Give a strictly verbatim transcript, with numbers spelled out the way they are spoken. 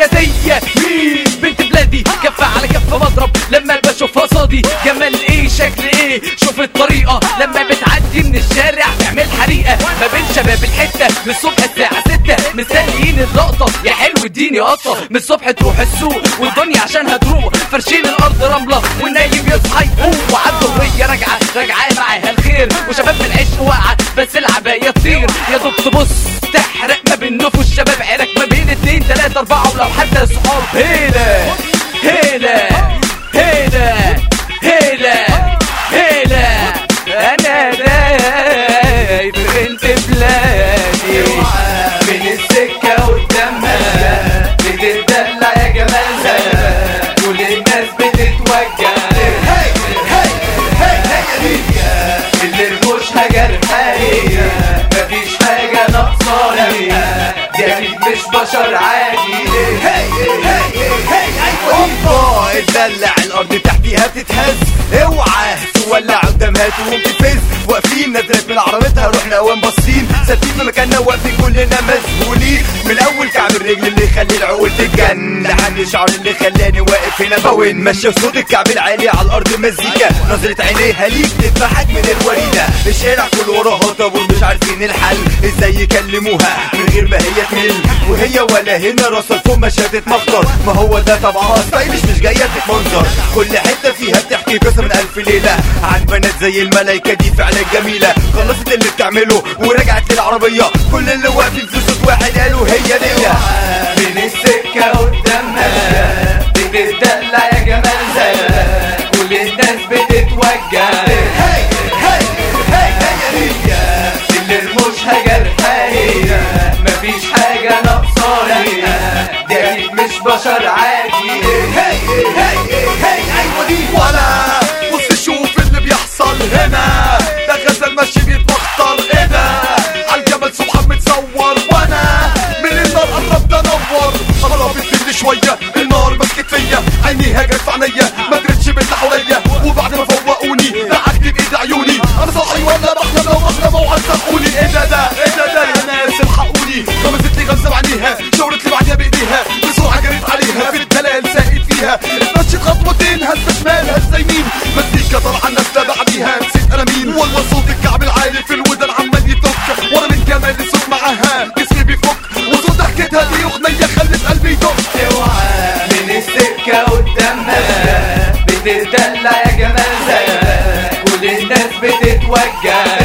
حجازية مين بنت بلادي، كفة على كفة مضرب لما بشوفها صادي. جمال ايه شكل ايه شوف الطريقة لما بتعدي من الشارع تعمل حريقة ما بين شباب الحتة من الصبح الساعة ستة مستنيين اللقطة يا حلو اديني قطة. من الصبح تروح السوق والدنيا عشانها تروق، فرشين الارض رملة والنايم يصحى يقوم، وعالدورية راجعة راجعة معاها الخير، وشباب من العشق واقعة بس العباية تطير. يا دوب تبص تحرق ما بين نفوس شباب عيلك ما بين اتنين تلاتة اربعة ولو حتى صحاب. هيلا هيلا هيلا هيلا هيلا انا دايب بنت بلادي من السكة قدامها بتتدلع يا جمالها كل الناس بتتوجه. هي هي هي هي دي اللي رموشها جرحاني مفيش حاجة ناقصاني دي اكيد مش بشر عادي. هي هي هي اوبا اتدلع الارض تحتيها بتتهز، اوعى تولع قدامها تقوم تفز. واقفين نزلت من عربتها رحنا قوام باصين ثابتين في مكاننا واقفين كلنا مذهولين. من اول كعب الرجل اللي يخلي العقول تتجن لحد الشعر اللي خلاني واقف هنا بوين. ماشيه صوت الكعب العالي على الارض مزيكا نظرة عينيها ليك تضحك من الوريده. الشارع كله وراها طابور مش عارفين الحل ازاي يكلموها من غير ما هي تمل، وهي ولا هنا راسها فوق مش هتتمخطر. ما هو ده طبعها ستايلش مش جايه تتمنظر، كل حته فيها بتحكي قصه من الف ليله عن بنات زي الملايكه دي فعلا جميله. خلصت اللي بتعمله ورجعت للعربيه كل اللي واقفين في صوت واحد قالوا هي دي. من السكه قدامها بتتدلع يا جمالها كل الناس بتتوجه. هي هي هي هي دي اللي رموشها جرحاني مفيش حاجه ناقصاني دي اكيد مش بشر عادي. هي هي هي ايوه دي. ولا بص شوف اللي بيحصل هنا ده غزل ماشي بيتمخطر ايه ده عالجبل سبحان متصور. وانا من النار قربت انور قربت مني شويه النار مسكت فيا عينيها جت في عينيا ما قدرتش بالله حواليا وبعد ما فوقوني دعكت بايد عيوني انا صاحي ولا بحلم لو بحلم وعزقوني. ايه ده ده ايه ده ده يا ناس الحقوني. غمزت لي غمزه بعينيها شاورت لي بعديها بايديها بسرعه جريت عليها في الدلال ساقت فيها اتمشيت خطوتين هزه شمال هزه يمين مزيكا طالعه نازله بعديها نسيت انا مين. والله صوت الكعب العالي في الودن عمال يتك وانا من جمال الصوت معاها جسمي بيفك وصوت ضحكتها دي اغنيه خلت قلبي يدق. اوعى من السكه قدامها بتتدلع يا جمالها كل الناس بتتوجه.